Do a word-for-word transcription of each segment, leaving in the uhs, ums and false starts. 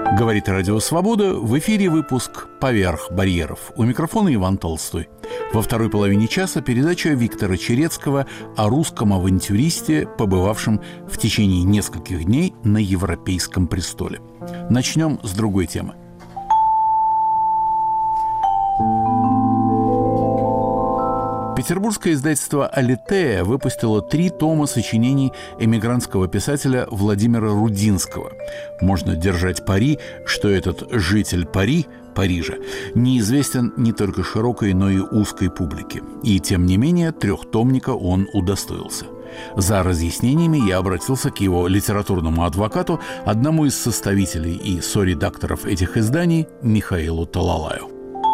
Говорит Радио Свобода. В эфире выпуск «Поверх барьеров». У микрофона Иван Толстой. Во второй половине часа передача Виктора Черецкого о русском авантюристе, побывавшем в течение нескольких дней на Европейском престоле. Начнем с другой темы. Петербургское издательство «Алитея» выпустило три тома сочинений эмигрантского писателя Владимира Рудинского. Можно держать пари, что этот житель Пари, Парижа, неизвестен не только широкой, но и узкой публике. И, тем не менее, трехтомника он удостоился. За разъяснениями я обратился к его литературному адвокату, одному из составителей и соредакторов этих изданий, Михаилу Талалаю.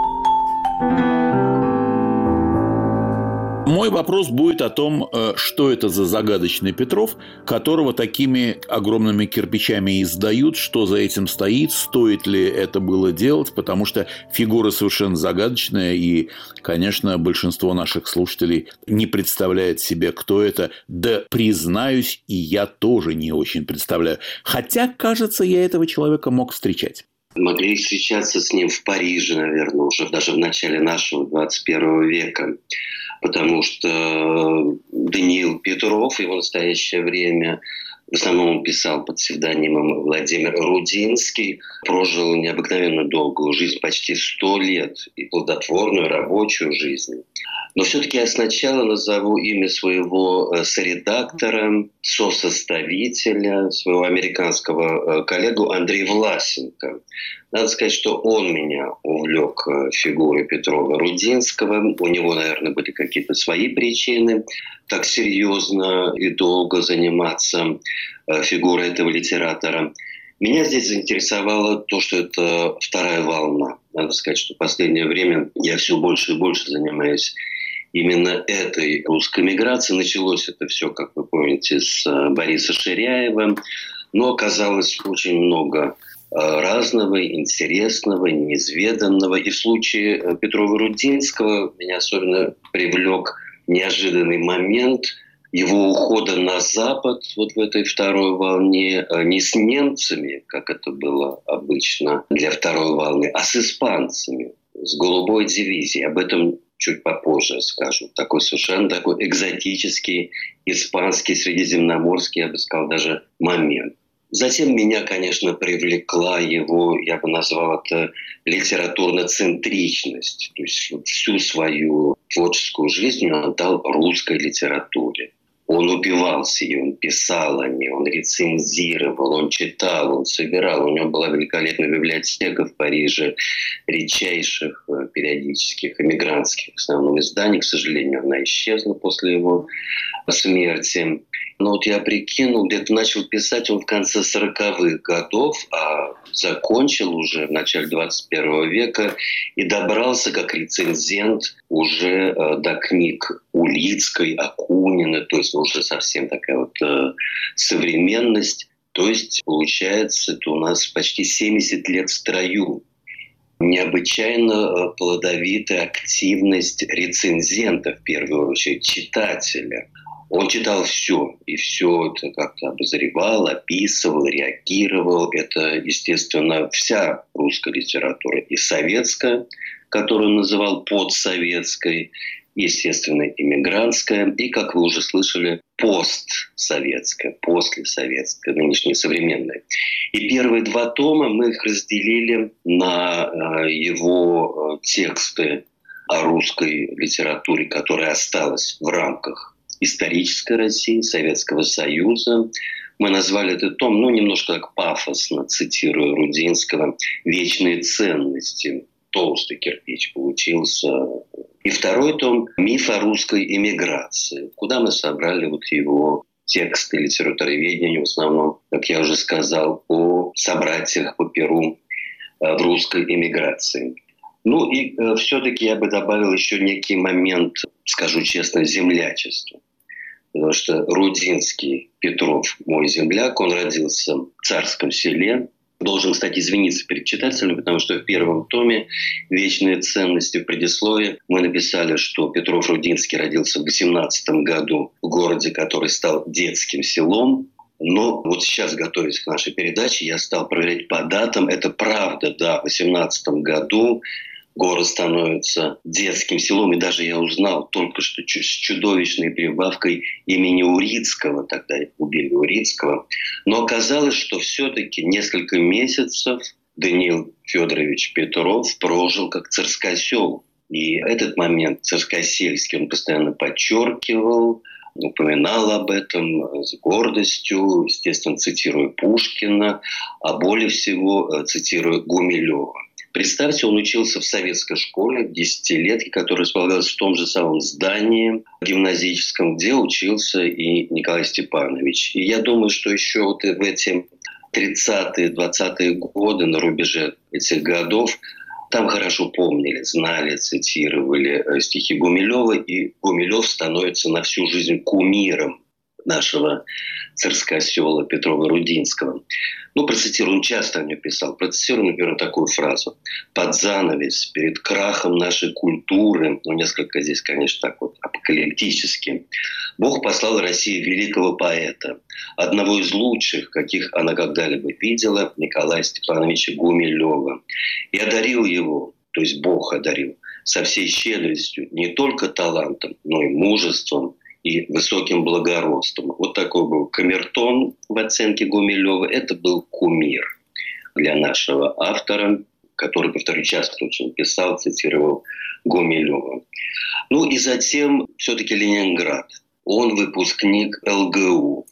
Мой вопрос будет о том, что это за загадочный Петров, которого такими огромными кирпичами издают, что за этим стоит, стоит ли это было делать, потому что фигура совершенно загадочная, и, конечно, большинство наших слушателей не представляет себе, кто это. Да, признаюсь, и я тоже не очень представляю. Хотя, кажется, я этого человека мог встречать. Могли встречаться с ним в Париже, наверное, уже даже в начале нашего двадцать первого века. Потому что Даниил Петров, его настоящее время, в основном он писал под псевдонимом Владимир Рудинский, прожил необыкновенно долгую жизнь, почти сто лет, и плодотворную рабочую жизнь. Но все-таки я сначала назову имя своего соредактора, сосоставителя, своего американского коллегу Андрея Власенко. Надо сказать, что он меня увлек фигурой Петрова-Рудинского. У него, наверное, были какие-то свои причины так серьезно и долго заниматься фигурой этого литератора. Меня здесь заинтересовало то, что это вторая волна. Надо сказать, что в последнее время я все больше и больше занимаюсь именно этой русской миграцией. Началось это все, как вы помните, с Бориса Ширяева. Но оказалось очень много разного, интересного, неизведанного. И в случае Петрова-Рудинского меня особенно привлек неожиданный момент его ухода на Запад, вот в этой второй волне, не с немцами, как это было обычно для второй волны, а с испанцами, с голубой дивизией. Об этом чуть попозже скажу. Такой совершенно такой экзотический, испанский, средиземноморский, я бы сказал, даже момент. Затем меня, конечно, привлекла его, я бы назвал это, литературно-центричность. То есть всю свою творческую жизнь он отдал русской литературе. Он упивался ей, он писал о ней, он рецензировал, он читал, он собирал. У него была великолепная библиотека в Париже, редчайших периодических эмигрантских в основном изданий. К сожалению, она исчезла после его смерти. Но вот я прикинул, где-то начал писать он в конце сороковых годов, а закончил уже в начале двадцать первого века и добрался как рецензент уже э, до книг Улицкой, Акунина, то есть уже совсем такая вот э, современность. То есть, получается, это у нас почти семьдесят лет в строю. Необычайно плодовитая активность рецензента, в первую очередь, читателя. Он читал все, и все это как-то обозревал, описывал, реагировал. Это, естественно, вся русская литература, и советская, которую он называл подсоветской, естественно, иммигрантская, и, как вы уже слышали, постсоветская, послесоветская, нынешняя современная. И первые два тома мы их разделили на его тексты о русской литературе, которая осталась в рамках исторической России, Советского Союза. Мы назвали этот том, ну, немножко так пафосно, цитируя Рудинского, «Вечные ценности». Толстый кирпич получился. И второй том «Миф о русской эмиграции», куда мы собрали вот его тексты литературоведения, в основном, как я уже сказал, о собратьях по перу в русской эмиграции. Ну и э, все-таки я бы добавил еще некий момент, скажу честно, землячества. Потому что Рудинский Петров, мой земляк, он родился в Царском Селе. Должен, кстати, извиниться перед читателями, потому что в первом томе «Вечные ценности» в предисловии мы написали, что Петров-Рудинский родился в восемнадцатом году в городе, который стал детским селом. Но вот сейчас, готовясь к нашей передаче, я стал проверять по датам. Это правда, да, в восемнадцатом году город становится детским селом. И даже я узнал только что с чудовищной прибавкой имени Урицкого. Тогда убили Урицкого. Но оказалось, что все-таки несколько месяцев Даниил Федорович Петров прожил как царскосел. И этот момент царскосельский он постоянно подчеркивал, упоминал об этом с гордостью, естественно, цитируя Пушкина, а более всего цитируя Гумилева. Представьте, он учился в советской школе, в десятилетке, которая располагалась в том же самом здании гимназическом, где учился и Николай Степанович. И я думаю, что еще вот в эти тридцатые, двадцатые годы, на рубеже этих годов, там хорошо помнили, знали, цитировали стихи Гумилева, и Гумилев становится на всю жизнь кумиром нашего царскосела Петрова-Рудинского. Ну, процитирую, он часто о нем писал. Процитирую, например, такую фразу. «Под занавес, перед крахом нашей культуры», ну, несколько здесь, конечно, так вот апокалиптически, «Бог послал России великого поэта, одного из лучших, каких она когда-либо видела, Николая Степановича Гумилева, и одарил его, то есть Бог одарил, со всей щедростью, не только талантом, но и мужеством, и высоким благородством». Вот такой был камертон в оценке Гумилева. Это был кумир для нашего автора, который, повторю, часто очень писал, цитировал Гумилева. Ну и затем все-таки Ленинград. Он выпускник эл гэ у.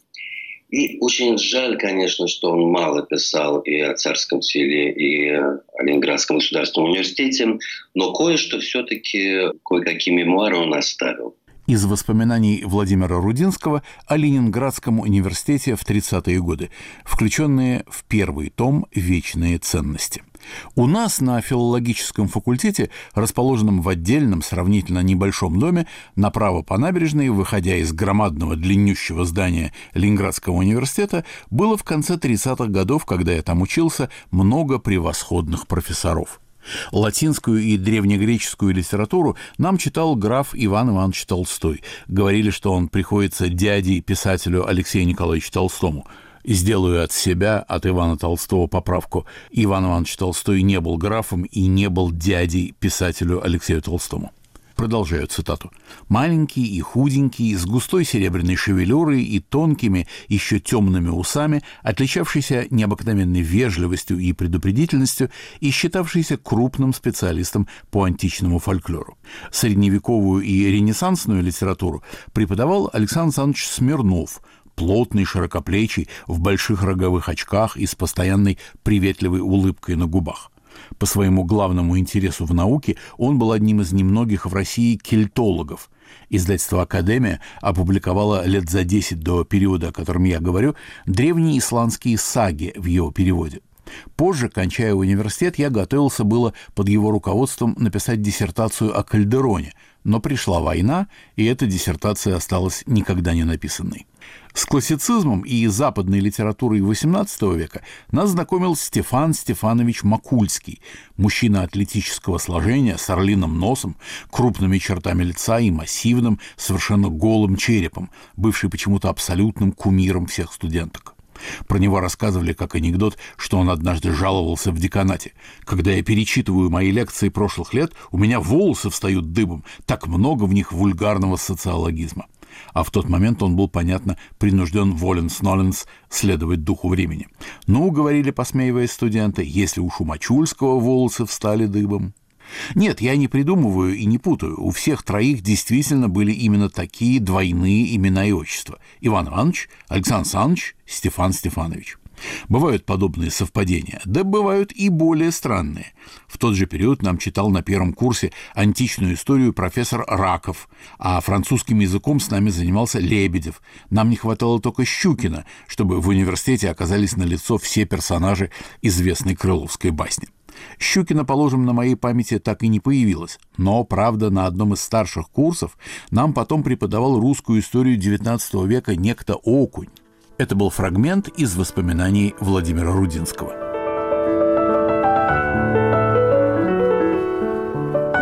И очень жаль, конечно, что он мало писал и о Царском селе, и о Ленинградском государственном университете, но кое-что все-таки, кое-какие мемуары он оставил. Из воспоминаний Владимира Рудинского о Ленинградском университете в тридцатые годы, включенные в первый том «Вечные ценности». У нас на филологическом факультете, расположенном в отдельном, сравнительно небольшом доме, направо по набережной, выходя из громадного длиннющего здания Ленинградского университета, было в конце тридцатых годов, когда я там учился, много превосходных профессоров. Латинскую и древнегреческую литературу нам читал граф Иван Иванович Толстой. Говорили, что он приходится дядей писателю Алексею Николаевичу Толстому. Сделаю от себя, от Ивана Толстого, поправку. Иван Иванович Толстой не был графом и не был дядей писателю Алексею Толстому. Продолжаю цитату. «Маленький и худенький, с густой серебряной шевелюрой и тонкими, еще темными усами, отличавшийся необыкновенной вежливостью и предупредительностью и считавшийся крупным специалистом по античному фольклору. Средневековую и ренессансную литературу преподавал Александр Александрович Смирнов, плотный, широкоплечий, в больших роговых очках и с постоянной приветливой улыбкой на губах. По своему главному интересу в науке он был одним из немногих в России кельтологов. Издательство «Академия» опубликовало лет за десять до периода, о котором я говорю, древние исландские саги в его переводе. Позже, кончая университет, я готовился было под его руководством написать диссертацию о Кальдероне, но пришла война, и эта диссертация осталась никогда не написанной. С классицизмом и западной литературой восемнадцатого века нас знакомил Стефан Стефанович Макульский, мужчина атлетического сложения с орлиным носом, крупными чертами лица и массивным, совершенно голым черепом, бывший почему-то абсолютным кумиром всех студенток. Про него рассказывали как анекдот, что он однажды жаловался в деканате. «Когда я перечитываю мои лекции прошлых лет, у меня волосы встают дыбом, так много в них вульгарного социологизма». А в тот момент он был, понятно, принужден воленс-ноленс следовать духу времени. «Ну, — говорили, посмеиваясь студенты, — если уж у Мачульского волосы встали дыбом». Нет, я не придумываю и не путаю. У всех троих действительно были именно такие двойные имена и отчества. Иван Иванович, Александр Александрович, Стефан Стефанович. Бывают подобные совпадения, да бывают и более странные. В тот же период нам читал на первом курсе античную историю профессор Раков, а французским языком с нами занимался Лебедев. Нам не хватало только Щукина, чтобы в университете оказались налицо все персонажи известной крыловской басни. Щукина, положим, на моей памяти так и не появилась, но, правда, на одном из старших курсов нам потом преподавал русскую историю девятнадцатого века некто Окунь. Это был фрагмент из воспоминаний Владимира Рудинского.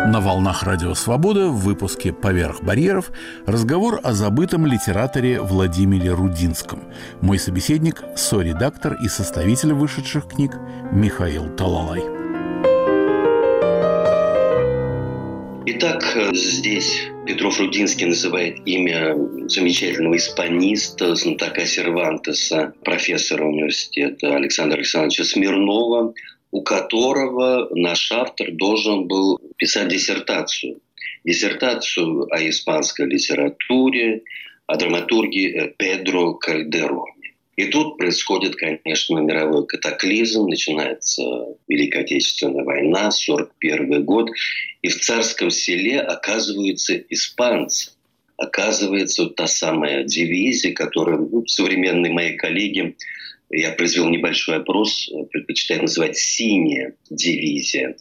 На волнах Радио Свобода в выпуске «Поверх барьеров» разговор о забытом литераторе Владимире Рудинском. Мой собеседник – соредактор и составитель вышедших книг Михаил Талалай. Итак, здесь Петров-Рудинский называет имя замечательного испаниста, знатока Сервантеса, профессора университета Александра Александровича Смирнова, у которого наш автор должен был писать диссертацию. Диссертацию о испанской литературе, о драматурге Педро Кальдероне. И тут происходит, конечно, мировой катаклизм. Начинается Великая Отечественная война, сорок первый год. И в Царском Селе оказываются испанцы. Оказывается, та самая дивизия, которую ну, современные мои коллеги, я произвел небольшой опрос, предпочитают называть «синяя дивизия».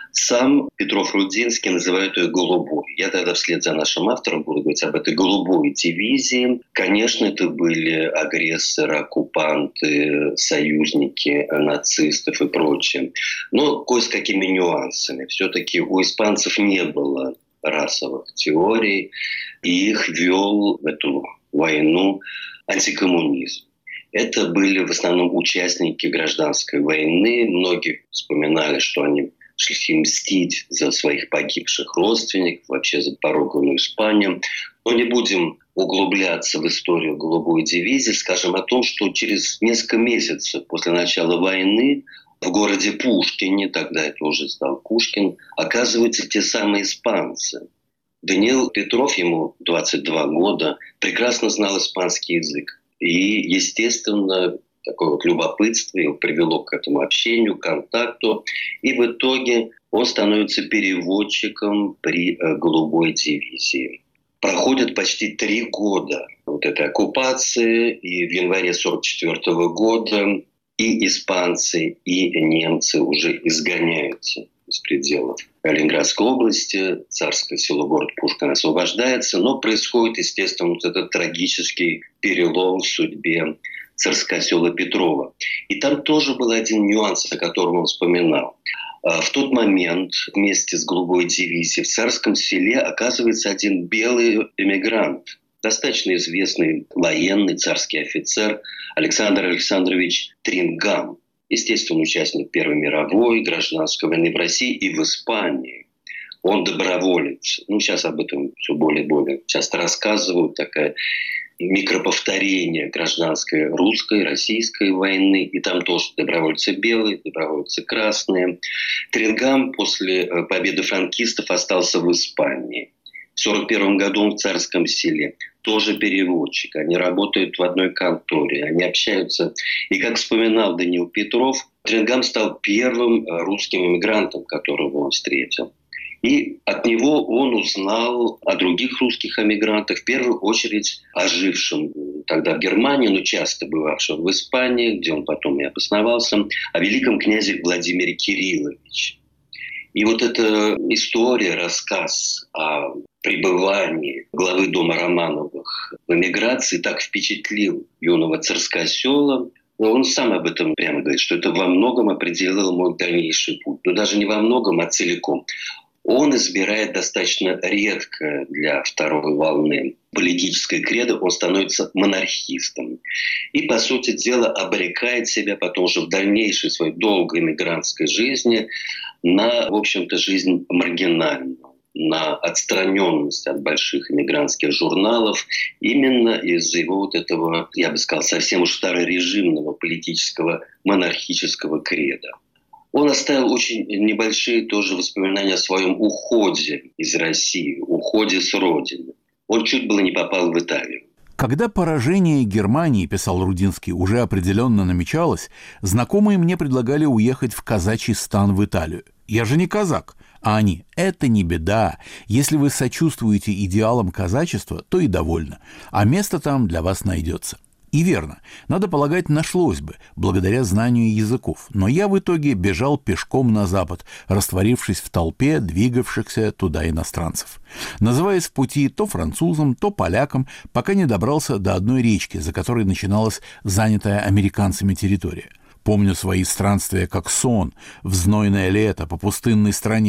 Сам Петров-Рудинский называет ее «голубой». Я тогда вслед за нашим автором буду говорить об этой «голубой дивизии». Конечно, это были агрессоры, оккупанты, союзники нацистов и прочее. Но кое с какими нюансами. Все-таки у испанцев не было расовых теорий, и их вел в эту войну антикоммунизм. Это были в основном участники гражданской войны. Многие вспоминали, что они шли мстить за своих погибших родственников, вообще за поруганную Испанию. Но не будем углубляться в историю «Голубой дивизии». Скажем о том, что через несколько месяцев после начала войны в городе Пушкине, тогда это уже стал Пушкин, оказываются те самые испанцы. Даниил Петров, ему двадцать два года, прекрасно знал испанский язык. И, естественно, такое вот любопытство его привело к этому общению, контакту. И в итоге он становится переводчиком при «Голубой дивизии». Проходит почти три года вот этой оккупации. И в январе сорок четвёртого года и испанцы, и немцы уже изгоняются из пределов Ленинградской области. Царское село, город Пушкин освобождается. Но происходит, естественно, вот этот трагический перелом в судьбе Царскосела Петрова. И там тоже был один нюанс, о котором он вспоминал. В тот момент вместе с «Голубой дивизией» в Царском Селе оказывается один белый эмигрант, достаточно известный военный царский офицер Александр Александрович Трингам. Естественно, участник Первой мировой, гражданской войны в России и в Испании. Он доброволец. Ну, сейчас об этом все более и более часто рассказывают. Такая микроповторение гражданской русской, российской войны. И там тоже добровольцы белые, добровольцы красные. Трингам после победы франкистов остался в Испании. В сорок первом году он в Царском Селе. Тоже переводчик. Они работают в одной конторе. Они общаются. И, как вспоминал Даниил Петров, Трингам стал первым русским эмигрантом, которого он встретил. И от него он узнал о других русских эмигрантах, в первую очередь о жившем тогда в Германии, но часто бывавшем в Испании, где он потом и обосновался, о великом князе Владимире Кирилловиче. И вот эта история, рассказ о пребывании главы дома Романовых в эмиграции так впечатлил юного Царскосела. Он сам об этом прямо говорит, что это во многом определило мой дальнейший путь. Но даже не во многом, а целиком. Он избирает достаточно редко для второй волны политической кредо, он становится монархистом. И, по сути дела, обрекает себя потом уже в дальнейшей своей долгой эмигрантской жизни на, в общем-то, жизнь маргинальную, на отстраненность от больших эмигрантских журналов именно из-за его вот этого, я бы сказал, совсем уж старорежимного политического монархического кредо. Он оставил очень небольшие тоже воспоминания о своем уходе из России, уходе с родины. Он чуть было не попал в Италию. Когда поражение Германии, писал Рудинский, уже определенно намечалось, знакомые мне предлагали уехать в казачий стан в Италию. Я же не казак. А они: это не беда. Если вы сочувствуете идеалам казачества, то и довольно. А место там для вас найдется. И верно, надо полагать, нашлось бы, благодаря знанию языков. Но я в итоге бежал пешком на запад, растворившись в толпе двигавшихся туда иностранцев. Называясь в пути то французом, то поляком, пока не добрался до одной речки, за которой начиналась занятая американцами территория. Помню свои странствия как сон, в знойное лето по пустынной стране.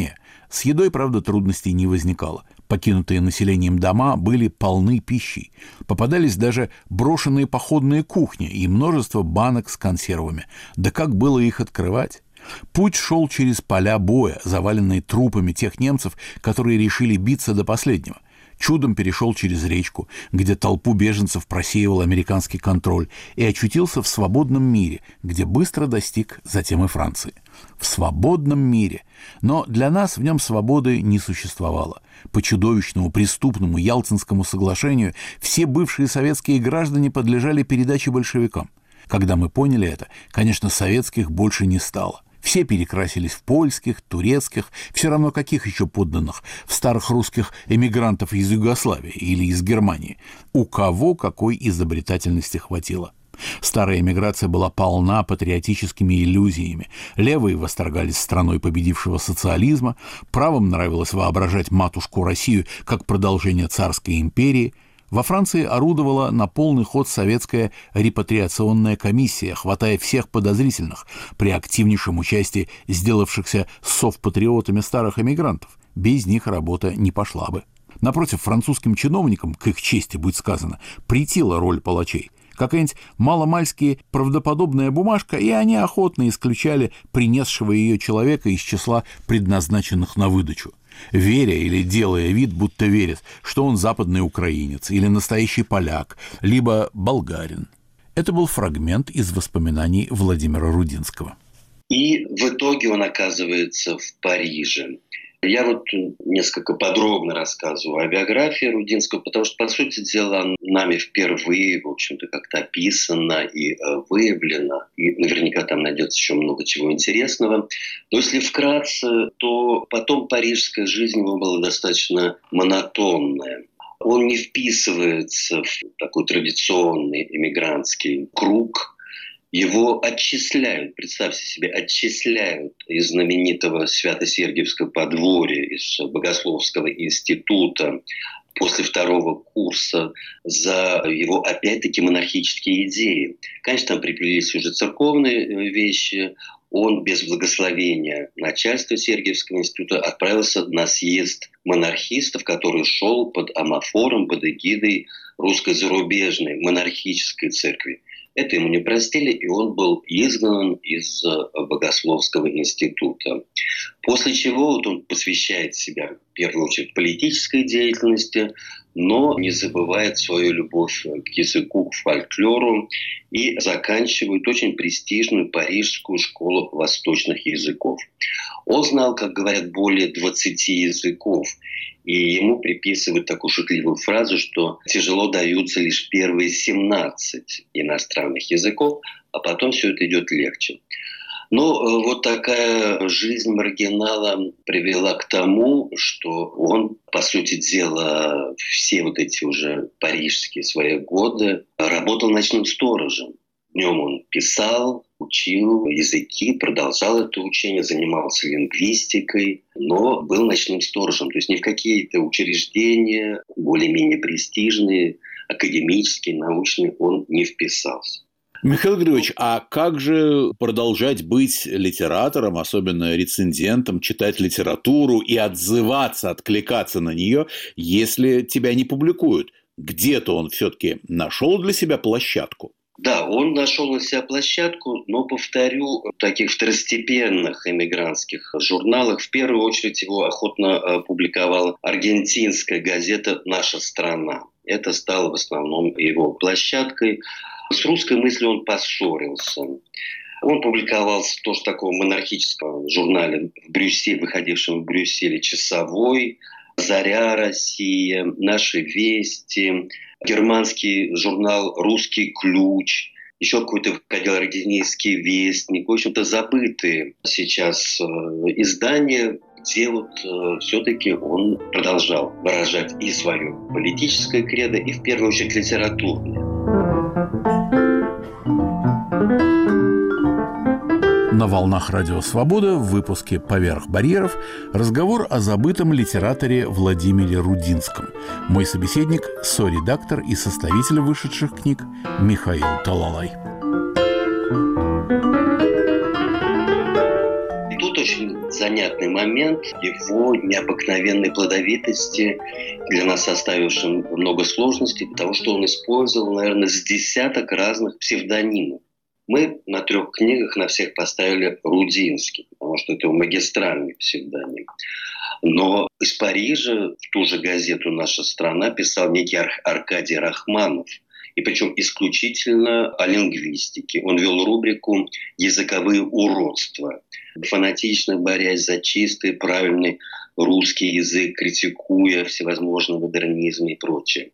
С едой, правда, трудностей не возникало. Покинутые населением дома были полны пищей. Попадались даже брошенные походные кухни и множество банок с консервами. Да как было их открывать? Путь шел через поля боя, заваленные трупами тех немцев, которые решили биться до последнего. Чудом перешел через речку, где толпу беженцев просеивал американский контроль, и очутился в свободном мире, где быстро достиг затем и Франции. В свободном мире. Но для нас в нем свободы не существовало. По чудовищному преступному Ялтинскому соглашению все бывшие советские граждане подлежали передаче большевикам. Когда мы поняли это, конечно, советских больше не стало. Все перекрасились в польских, турецких, все равно каких еще подданных, в старых русских эмигрантов из Югославии или из Германии. У кого какой изобретательности хватило. Старая эмиграция была полна патриотическими иллюзиями. Левые восторгались страной победившего социализма, правым нравилось воображать матушку Россию как продолжение царской империи. Во Франции орудовала на полный ход советская репатриационная комиссия, хватая всех подозрительных при активнейшем участии сделавшихся совпатриотами старых эмигрантов. Без них работа не пошла бы. Напротив, французским чиновникам, к их чести будет сказано, претила роль палачей. Какая-нибудь маломальски правдоподобная бумажка, и они охотно исключали принесшего ее человека из числа предназначенных на выдачу, веря или делая вид, будто верят, что он западный украинец или настоящий поляк, либо болгарин. Это был фрагмент из воспоминаний Владимира Рудинского. И в итоге он оказывается в Париже. Я вот несколько подробно рассказываю о биографии Рудинского, потому что, по сути дела, нами впервые, в общем-то, как-то описано и выявлено, и наверняка там найдется еще много чего интересного. Но если вкратце, то потом парижская жизнь его была достаточно монотонная. Он не вписывается в такой традиционный эмигрантский круг. Его отчисляют, представьте себе, отчисляют из знаменитого Свято-Сергиевского подворья, из Богословского института после второго курса за его, опять-таки, монархические идеи. Конечно, там приплелись уже церковные вещи. Он без благословения начальства Сергиевского института отправился на съезд монархистов, который шел под амафором, под эгидой русской зарубежной монархической церкви. Это ему не простили, и он был изгнан из Богословского института. После чего вот он посвящает себя, в первую очередь, политической деятельности, но не забывает свою любовь к языку, к фольклору, и заканчивает очень престижную парижскую школу восточных языков. Он знал, как говорят, более двадцати языков. И ему приписывают такую шутливую фразу, что тяжело даются лишь первые семнадцать иностранных языков, а потом все это идет легче. Но вот такая жизнь маргинала привела к тому, что он, по сути дела, все вот эти уже парижские свои годы работал ночным сторожем. Днем он писал, учил языки, продолжал это учение, занимался лингвистикой, но был ночным сторожем. То есть ни в какие-то учреждения более-менее престижные, академические, научные он не вписался. Михаил Григорьевич, а как же продолжать быть литератором, особенно рецензентом, читать литературу и отзываться, откликаться на нее, если тебя не публикуют? Где-то он все-таки нашел для себя площадку? Да, он нашел на себя площадку, но, повторю, в таких второстепенных эмигрантских журналах в первую очередь его охотно публиковала аргентинская газета «Наша страна». Это стало в основном его площадкой. С русской мыслью он поссорился. Он публиковался тоже в таком монархическом журнале в Брюсселе, выходившем в Брюсселе «Часовой», «Заря России», «Наши вести», германский журнал «Русский ключ», еще какой-то выходил «Аргентинский вестник». В общем-то, забытые сейчас издания, где вот э, все-таки он продолжал выражать и свое политическое кредо, и в первую очередь литературное. На волнах Радио Свобода в выпуске «Поверх барьеров» разговор о забытом литераторе Владимире Рудинском. Мой собеседник – соредактор и составитель вышедших книг Михаил Талалай. Тут очень занятный момент его необыкновенной плодовитости, для нас составившим много сложностей, потому что он использовал, наверное, с десяток разных псевдонимов. Мы на трех книгах на всех поставили Рудинский, потому что это магистральный псевдоним. Но из Парижа в ту же газету «Наша страна» писал некий Ар- Аркадий Рахманов. И причем исключительно о лингвистике. Он вел рубрику «Языковые уродства», фанатично борясь за чистый, правильный русский язык, критикуя всевозможные модернизмы и прочее.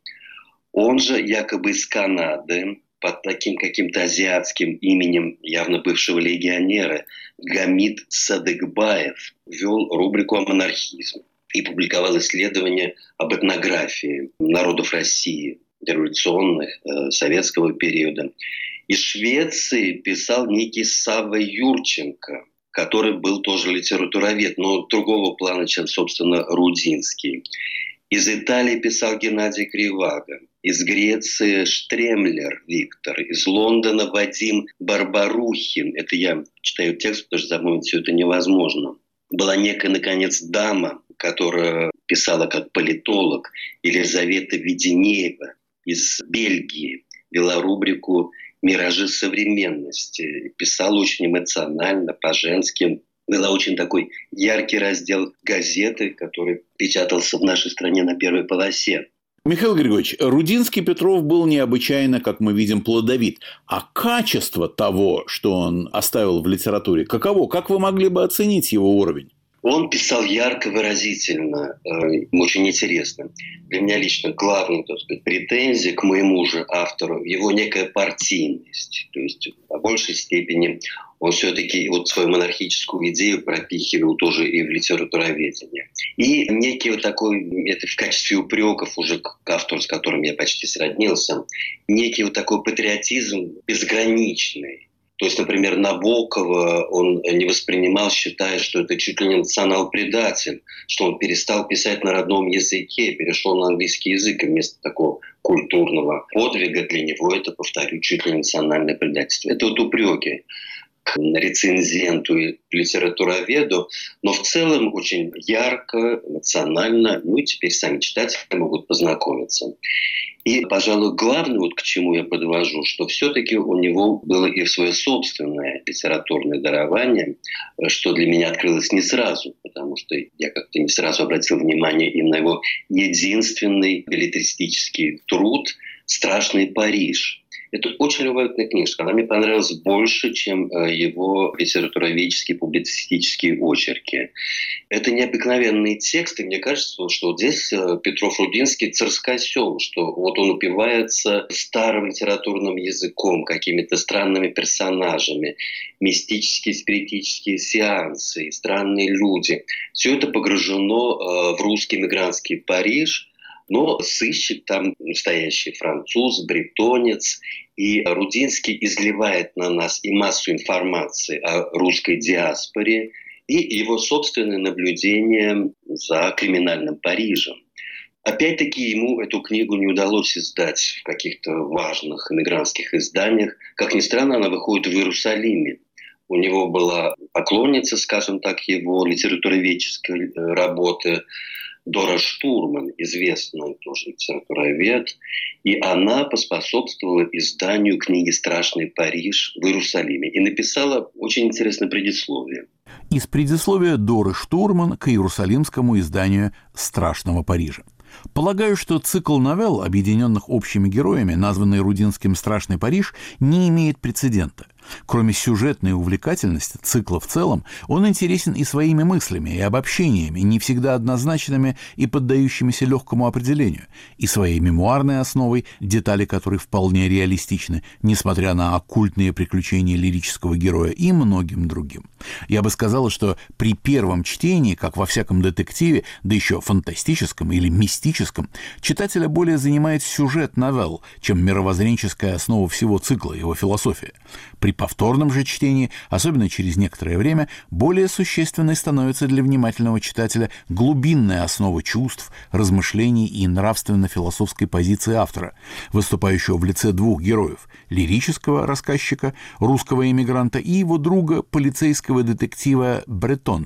Он же якобы из Канады, под таким каким-то азиатским именем явно бывшего легионера, Гамид Садыкбаев, вел рубрику о монархизме и публиковал исследования об этнографии народов России, революционных, э, советского периода. Из Швеции писал некий Савва Юрченко, который был тоже литературовед, но другого плана, чем, собственно, Рудинский. Из Италии писал Геннадий Криваго. Из Греции Штремлер Виктор. Из Лондона Вадим Барбарухин. Это я читаю текст, потому что запомнить все это невозможно. Была некая, наконец, дама, которая писала как политолог, Елизавета Веденеева из Бельгии. Вела рубрику «Миражи современности». Писала очень эмоционально, по-женски. Была очень такой яркий раздел газеты, который печатался в нашей стране на первой полосе. Михаил Григорьевич, Рудинский Петров был необычайно, как мы видим, плодовит. А качество того, что он оставил в литературе, каково? Как вы могли бы оценить его уровень? Он писал ярко, выразительно, э, очень интересно. Для меня лично главная, так сказать, претензия к моему же автору – его некая партийность. То есть, в большей степени он все-таки вот свою монархическую идею пропихивал тоже и в литературоведение. И некий вот такой, это в качестве упреков уже к автору, с которым я почти сроднился, некий вот такой патриотизм безграничный. То есть, например, Набокова он не воспринимал, считая, что это чуть ли не национал-предатель, что он перестал писать на родном языке, перешел на английский язык, и вместо такого культурного подвига для него это, повторю, чуть ли не национальное предательство. Это вот упреки к рецензенту и литературоведу, но в целом очень ярко, эмоционально, ну и теперь сами читатели могут познакомиться. И, пожалуй, главное, вот к чему я подвожу, что все-таки у него было и свое собственное литературное дарование, что для меня открылось не сразу, потому что я как-то не сразу обратил внимание именно на его единственный беллетристический труд «Страшный Париж». Это очень любопытная книжка. Она мне понравилась больше, чем его литературоведческие, публицистические очерки. Это необыкновенные тексты. Мне кажется, что вот здесь Петров Рудинский царскосел, что вот он упивается старым литературным языком, какими-то странными персонажами, мистические, спиритические сеансы, странные люди. Все это погружено в русский мигрантский Париж, но сыщик там настоящий француз, бретонец, и Рудинский изливает на нас и массу информации о русской диаспоре, и его собственные наблюдения за криминальным Парижем. Опять-таки ему эту книгу не удалось издать в каких-то важных эмигрантских изданиях. Как ни странно, она выходит в Иерусалиме. У него была поклонница, скажем так, его литературоведческой работы, Дора Штурман, известная тоже литературовед, и она поспособствовала изданию книги «Страшный Париж» в Иерусалиме и написала очень интересное предисловие. Из предисловия Доры Штурман к иерусалимскому изданию «Страшного Парижа». Полагаю, что цикл новелл, объединенных общими героями, названный Рудинским «Страшный Париж», не имеет прецедента. Кроме сюжетной увлекательности цикла в целом, он интересен и своими мыслями, и обобщениями, не всегда однозначными и поддающимися легкому определению, и своей мемуарной основой, детали которой вполне реалистичны, несмотря на оккультные приключения лирического героя, и многим другим. Я бы сказала, что при первом чтении, как во всяком детективе, да еще фантастическом или мистическом, читателя более занимает сюжет новелл, чем мировоззренческая основа всего цикла, его философия. При повторном же чтении, особенно через некоторое время, более существенной становится для внимательного читателя глубинная основа чувств, размышлений и нравственно-философской позиции автора, выступающего в лице двух героев – лирического рассказчика, русского эмигранта и его друга, полицейского детектива-бретонца.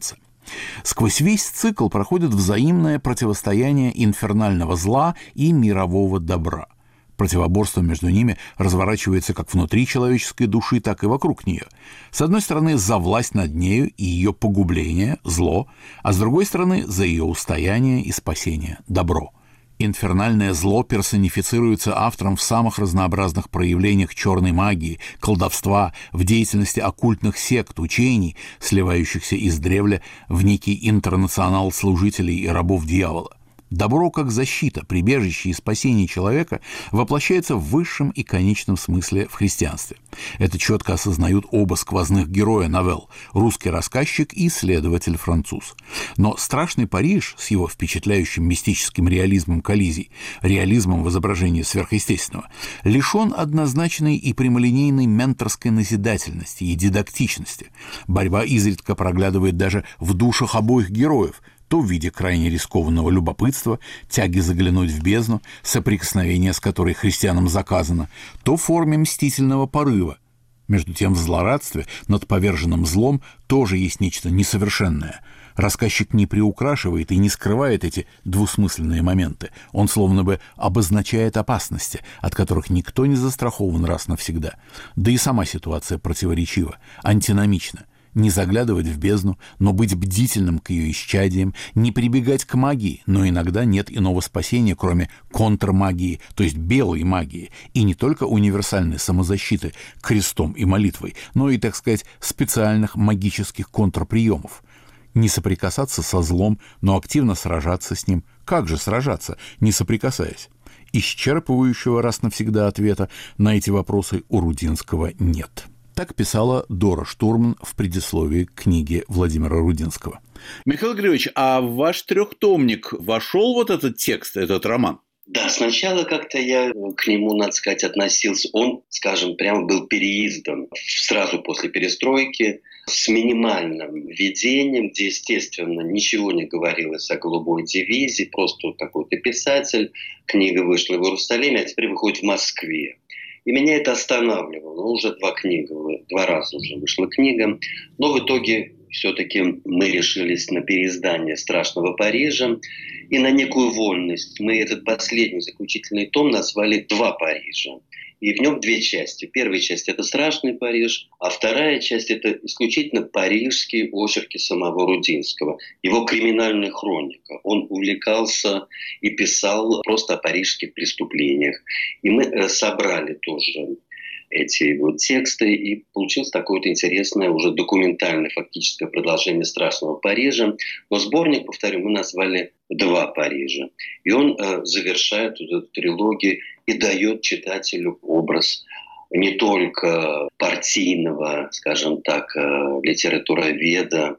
Сквозь весь цикл проходит взаимное противостояние инфернального зла и мирового добра. Противоборство между ними разворачивается как внутри человеческой души, так и вокруг нее. С одной стороны, за власть над нею и ее погубление – зло, а с другой стороны, за ее устояние и спасение – добро. Инфернальное зло персонифицируется автором в самых разнообразных проявлениях черной магии, колдовства, в деятельности оккультных сект, учений, сливающихся издревле в некий интернационал служителей и рабов дьявола. Добро как защита, прибежище и спасение человека воплощается в высшем и конечном смысле в христианстве. Это четко осознают оба сквозных героя новелл – русский рассказчик и исследователь-француз. Но «Страшный Париж» с его впечатляющим мистическим реализмом коллизий, реализмом в изображении сверхъестественного, лишен однозначной и прямолинейной менторской назидательности и дидактичности. Борьба изредка проглядывает даже в душах обоих героев – то в виде крайне рискованного любопытства, тяги заглянуть в бездну, соприкосновение с которой христианам заказано, то в форме мстительного порыва. Между тем в злорадстве над поверженным злом тоже есть нечто несовершенное. Рассказчик не приукрашивает и не скрывает эти двусмысленные моменты. Он словно бы обозначает опасности, от которых никто не застрахован раз навсегда. Да и сама ситуация противоречива, антиномична. Не заглядывать в бездну, но быть бдительным к ее исчадиям, не прибегать к магии, но иногда нет иного спасения, кроме контрмагии, то есть белой магии, и не только универсальной самозащиты крестом и молитвой, но и, так сказать, специальных магических контрприемов. Не соприкасаться со злом, но активно сражаться с ним. Как же сражаться, не соприкасаясь? Исчерпывающего раз навсегда ответа на эти вопросы у Рудинского нет. Так писала Дора Штурман в предисловии к книге Владимира Рудинского. Михаил Григорьевич, а в ваш трехтомник вошел вот этот текст, этот роман? Да, сначала как-то я к нему, надо сказать, относился. Он, скажем, прямо был переиздан сразу после перестройки с минимальным введением, где, естественно, ничего не говорилось о голубой дивизии, просто вот какой-то писатель, книга вышла в Иерусалиме, а теперь выходит в Москве. И меня это останавливало. Ну, уже два книга, два раза уже вышла книга. Но в итоге все-таки мы решились на переиздание «Страшного Парижа» и на некую вольность. Мы этот последний заключительный том назвали «Два Парижа». И в нем две части. Первая часть – это «Страшный Париж», а вторая часть – это исключительно парижские очерки самого Рудинского, его криминальная хроника. Он увлекался и писал просто о парижских преступлениях. И мы собрали тоже эти вот тексты, и получилось такое вот интересное, уже документальное фактическое продолжение «Страшного Парижа». Но сборник, повторю, мы назвали «Два Парижа». И он э, завершает вот эту трилогию и дает читателю образ не только партийного, скажем так, э, литературоведа,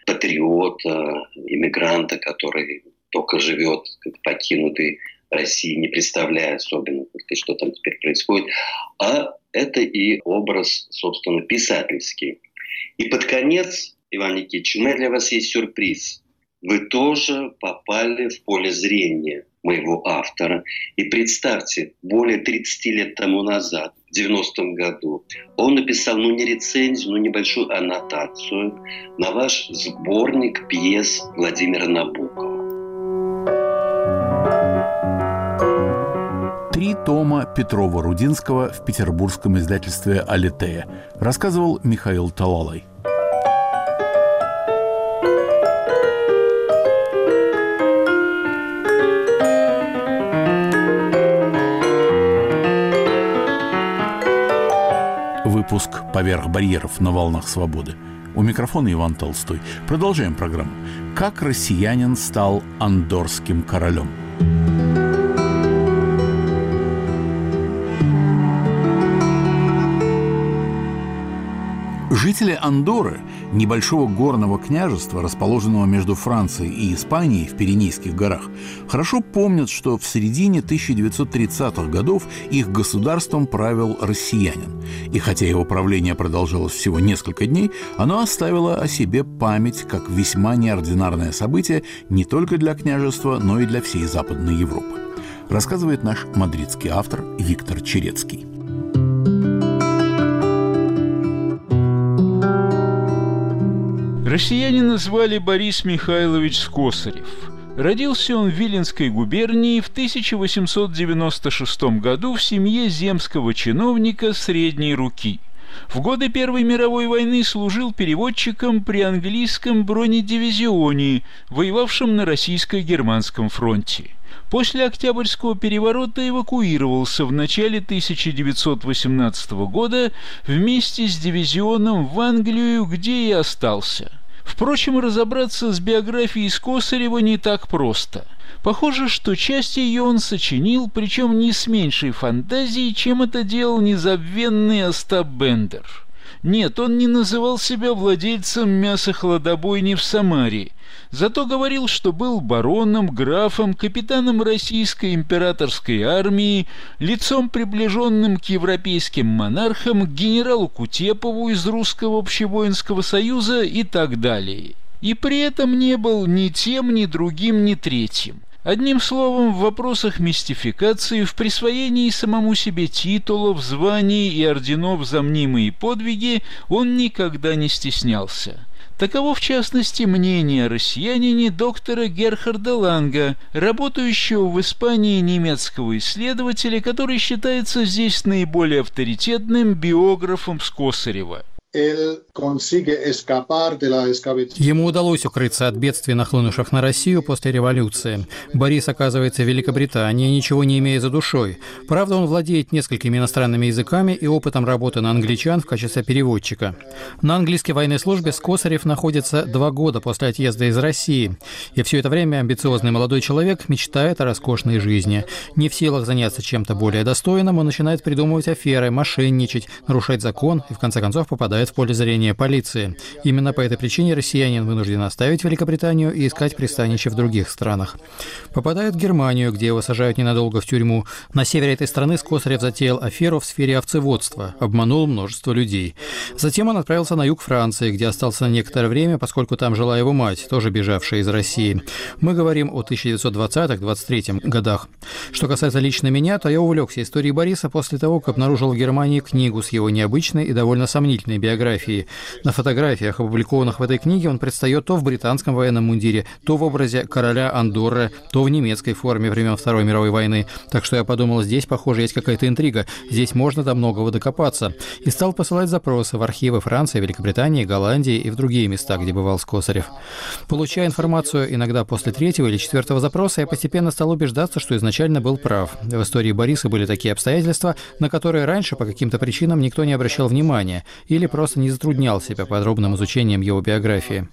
патриота, иммигранта, который только живет как покинутый России, не представляя особенно, что там теперь происходит, а это и образ, собственно, писательский. И под конец, Иван Никитич, у меня для вас есть сюрприз. Вы тоже попали в поле зрения моего автора. И представьте, более тридцати лет тому назад, в девяностом году, он написал, ну не рецензию, но небольшую аннотацию на ваш сборник пьес Владимира Набокова. Три тома Петрова-Рудинского в петербургском издательстве «Алитея», рассказывал Михаил Талалай. Выпуск «Поверх барьеров» на волнах свободы. У микрофона Иван Толстой. Продолжаем программу. Как россиянин стал андоррским королем? Жители Андорры, небольшого горного княжества, расположенного между Францией и Испанией в Пиренейских горах, хорошо помнят, что в середине тысяча девятьсот тридцатых годов их государством правил россиянин. И хотя его правление продолжалось всего несколько дней, оно оставило о себе память как весьма неординарное событие не только для княжества, но и для всей Западной Европы. Рассказывает наш мадридский автор Виктор Черецкий. Россиянина звали Борис Михайлович Скосарев. Родился он в Виленской губернии в тысяча восемьсот девяносто шестом году в семье земского чиновника средней руки. В годы Первой мировой войны служил переводчиком при английском бронедивизионе, воевавшем на российско-германском фронте. После Октябрьского переворота эвакуировался в начале тысяча девятьсот восемнадцатого года вместе с дивизионом в Англию, где и остался. Впрочем, разобраться с биографией Скосарева не так просто. Похоже, что часть ее он сочинил, причем не с меньшей фантазией, чем это делал незабвенный Остап Бендер. Нет, он не называл себя владельцем мясохладобойни в Самаре, зато говорил, что был бароном, графом, капитаном российской императорской армии, лицом, приближенным к европейским монархам, к генералу Кутепову из Русского общевоинского союза и так далее. И при этом не был ни тем, ни другим, ни третьим. Одним словом, в вопросах мистификации, в присвоении самому себе титулов, званий и орденов за мнимые подвиги он никогда не стеснялся. Таково, в частности, мнение о россиянине доктора Герхарда Ланга, работающего в Испании немецкого исследователя, который считается здесь наиболее авторитетным биографом Скосарева. Ему удалось укрыться от бедствий, нахлынувших на Россию после революции. Борис оказывается в Великобритании, ничего не имея за душой. Правда, он владеет несколькими иностранными языками и опытом работы на англичан в качестве переводчика. На английской военной службе Скосарев находится два года после отъезда из России. И все это время амбициозный молодой человек мечтает о роскошной жизни. Не в силах заняться чем-то более достойным, он начинает придумывать аферы, мошенничать, нарушать закон и в конце концов попадает в поле зрения полиции. Именно по этой причине россиянин вынужден оставить Великобританию и искать пристанище в других странах. Попадает в Германию, где его сажают ненадолго в тюрьму. На севере этой страны Скосарев затеял аферу в сфере овцеводства, обманул множество людей. Затем он отправился на юг Франции, где остался на некоторое время, поскольку там жила его мать, тоже бежавшая из России. Мы говорим о тысяча девятьсот двадцатом — двадцать третьем годах. Что касается лично меня, то я увлекся историей Бориса после того, как обнаружил в Германии книгу с его необычной и довольно сомнительной биографией. На фотографиях, опубликованных в этой книге, он предстает то в британском военном мундире, то в образе короля Андорры, то в немецкой форме времен Второй мировой войны. Так что я подумал, здесь, похоже, есть какая-то интрига, здесь можно до многого докопаться. И стал посылать запросы в архивы Франции, Великобритании, Голландии и в другие места, где бывал Скосарев. Получая информацию иногда после третьего или четвертого запроса, я постепенно стал убеждаться, что изначально был прав. В истории Бориса были такие обстоятельства, на которые раньше по каким-то причинам никто не обращал внимания или просто не затруднял себя подробным изучением его биографии.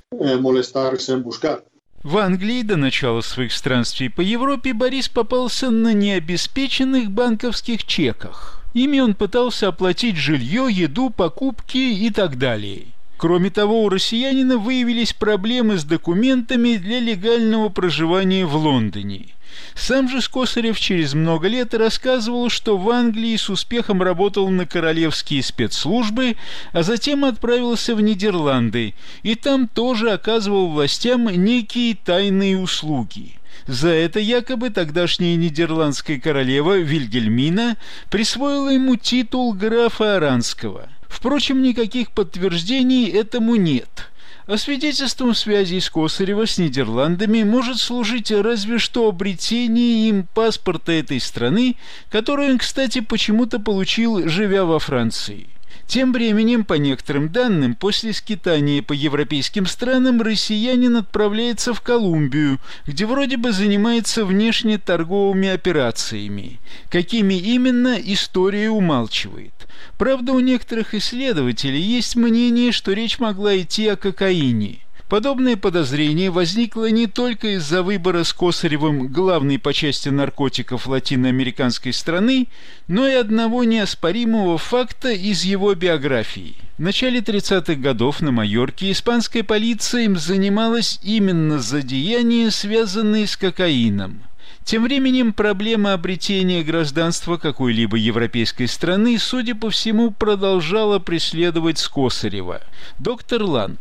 В Англии до начала своих странствий по Европе Борис попался на необеспеченных банковских чеках. Ими он пытался оплатить жилье, еду, покупки и так далее. Кроме того, у россиянина выявились проблемы с документами для легального проживания в Лондоне. Сам же Скосарев через много лет рассказывал, что в Англии с успехом работал на королевские спецслужбы, а затем отправился в Нидерланды, и там тоже оказывал властям некие тайные услуги. За это якобы тогдашняя нидерландская королева Вильгельмина присвоила ему титул графа Аранского. Впрочем, никаких подтверждений этому нет. А свидетельством связи Скосарева с Нидерландами может служить разве что обретение им паспорта этой страны, который он, кстати, почему-то получил, живя во Франции. Тем временем, по некоторым данным, после скитания по европейским странам россиянин отправляется в Колумбию, где вроде бы занимается внешнеторговыми операциями. Какими именно, история умалчивает. Правда, у некоторых исследователей есть мнение, что речь могла идти о кокаине. Подобное подозрение возникло не только из-за выбора Скосаревым главной по части наркотиков латиноамериканской страны, но и одного неоспоримого факта из его биографии. В начале тридцатых годов на Майорке испанская полиция им занималась именно за деяния, связанные с кокаином. Тем временем проблема обретения гражданства какой-либо европейской страны, судя по всему, продолжала преследовать Скосарева. Доктор Ланг.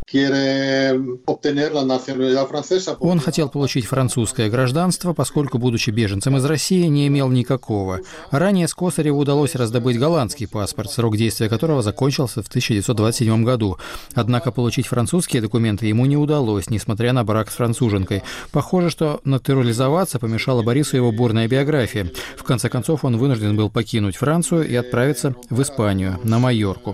Он хотел получить французское гражданство, поскольку, будучи беженцем из России, не имел никакого. Ранее Скосареву удалось раздобыть голландский паспорт, срок действия которого закончился в тысяча девятьсот двадцать седьмом году. Однако получить французские документы ему не удалось, несмотря на брак с француженкой. Похоже, что натурализоваться помешала Борису его бурная биография. В конце концов, он вынужден был покинуть Францию и отправиться в Испанию, на Майорку.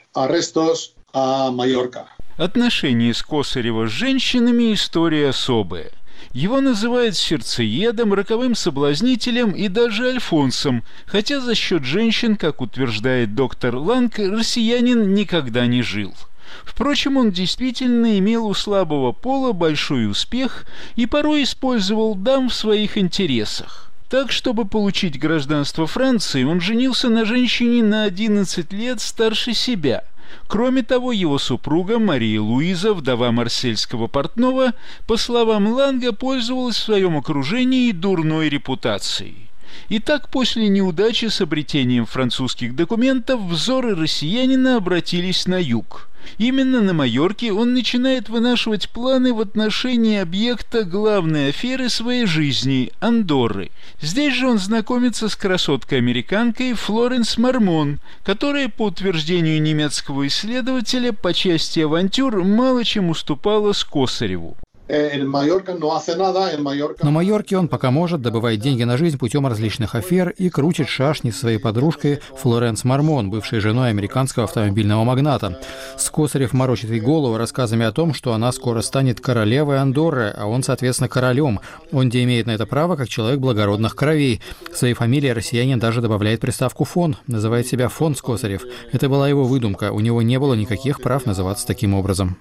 Отношения Скосарева с женщинами – история особая. Его называют сердцеедом, роковым соблазнителем и даже альфонсом, хотя за счет женщин, как утверждает доктор Ланг, россиянин никогда не жил. Впрочем, он действительно имел у слабого пола большой успех и порой использовал дам в своих интересах. Так, чтобы получить гражданство Франции, он женился на женщине на одиннадцать лет старше себя. Кроме того, его супруга Мария Луиза, вдова марсельского портного, по словам Ланга, пользовалась в своем окружении дурной репутацией. Итак, после неудачи с обретением французских документов взоры россиянина обратились на юг. Именно на Майорке он начинает вынашивать планы в отношении объекта главной аферы своей жизни – Андорры. Здесь же он знакомится с красоткой-американкой Флоренс Мармон, которая, по утверждению немецкого исследователя, по части авантюр мало чем уступала Скосареву. На Майорке он, пока может, добывает деньги на жизнь путем различных афер и крутит шашни со своей подружкой Флоренс Мармон, бывшей женой американского автомобильного магната. Скосарев морочит ей голову рассказами о том, что она скоро станет королевой Андорры, а он, соответственно, королем. Он где имеет на это право, как человек благородных кровей. В своей фамилии россиянин даже добавляет приставку «фон», называет себя фон Скосарев. Это была его выдумка, у него не было никаких прав называться таким образом.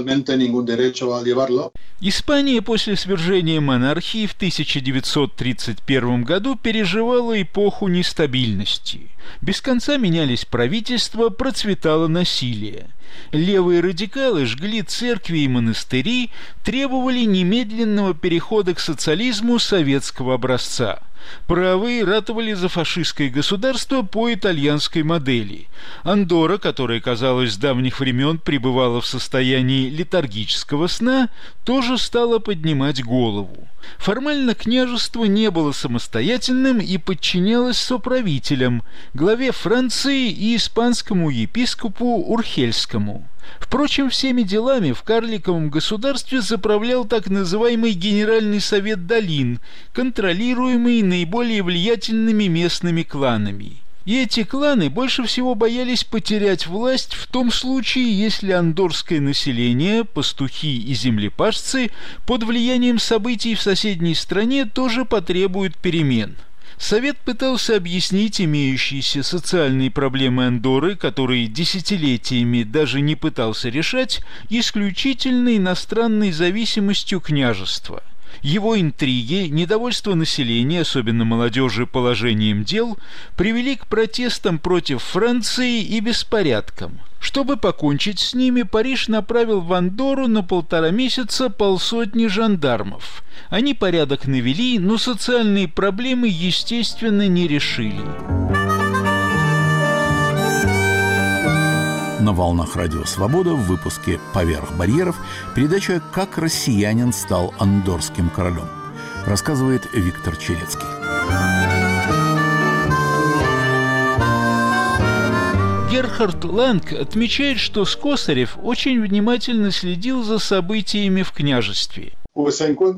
Испания после свержения монархии в тысяча девятьсот тридцать первом году переживала эпоху нестабильности. Без конца менялись правительства, процветало насилие. Левые радикалы жгли церкви и монастыри, требовали немедленного перехода к социализму советского образца. Правые ратовали за фашистское государство по итальянской модели. Андорра, которая, казалось, с давних времен пребывала в состоянии летаргического сна, тоже стала поднимать голову. Формально княжество не было самостоятельным и подчинялось соправителям, главе Франции и испанскому епископу Урхельскому. Впрочем, всеми делами в карликовом государстве заправлял так называемый Генеральный совет долин, контролируемый наиболее влиятельными местными кланами. И эти кланы больше всего боялись потерять власть в том случае, если андоррское население, пастухи и землепашцы, под влиянием событий в соседней стране тоже потребуют перемен. Совет пытался объяснить имеющиеся социальные проблемы Андорры, которые десятилетиями даже не пытался решать, исключительно иностранной зависимостью княжества. Его интриги, недовольство населения, особенно молодежи, положением дел, привели к протестам против Франции и беспорядкам. Чтобы покончить с ними, Париж направил в Андорру на полтора месяца полсотни жандармов. Они порядок навели, но социальные проблемы, естественно, не решили. На волнах Радио Свобода в выпуске «Поверх барьеров» передача «Как россиянин стал андоррским королем». Рассказывает Виктор Черецкий. Герхард Ланг отмечает, что Скосарев очень внимательно следил за событиями в княжестве. Он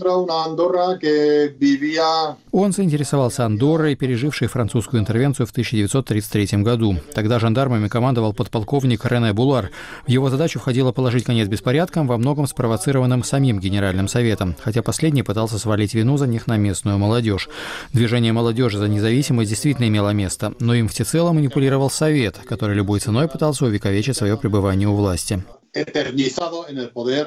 заинтересовался Андоррой, пережившей французскую интервенцию в тысяча девятьсот тридцать третьем году. Тогда жандармами командовал подполковник Рене Булар. В его задачу входило положить конец беспорядкам, во многом спровоцированным самим Генеральным советом, хотя последний пытался свалить вину за них на местную молодежь. Движение молодежи за независимость действительно имело место, но им всецело манипулировал Совет, который любой ценой пытался увековечить свое пребывание у власти.